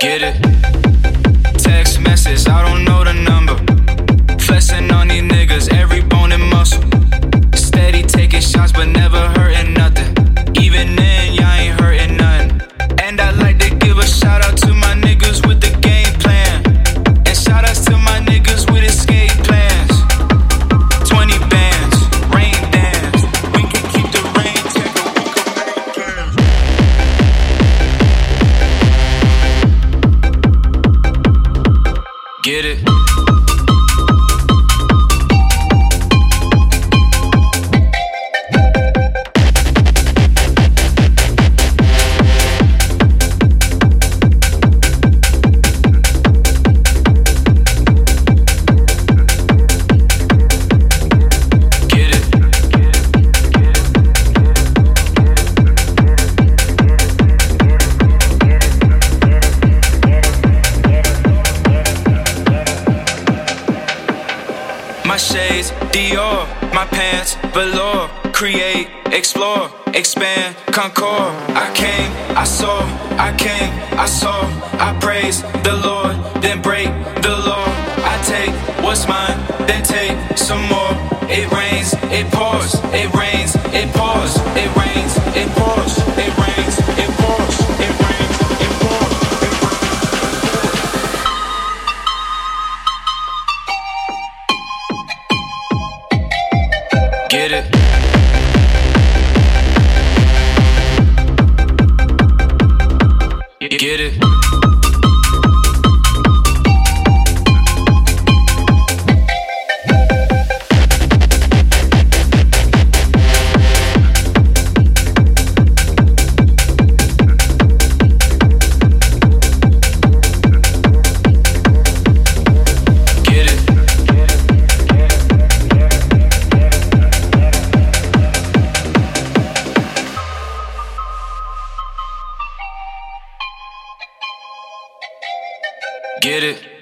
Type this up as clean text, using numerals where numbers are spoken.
Get it? Text message, I don't know the number. Flexing on these niggas, every bone and muscle. Steady taking shots, but never hurting nothing. Even then, y'all ain't hurting nothing. And I like to give a shout out to my niggas with the game plan. And shout outs to my niggas with escape plans. 20 bands, rain dance. We can keep the rain check, we can make plans. Get it? My shades, Dior, my pants, velour. Create, explore, expand, concord. I came, I saw, I came, I saw. I praise the Lord, then break the law. I take what's mine, then take some more. It rains, it pours, it rains, it pours, it rains, it pours, it rains, it pours, it rains, it pours. Get it? Get it? Get it?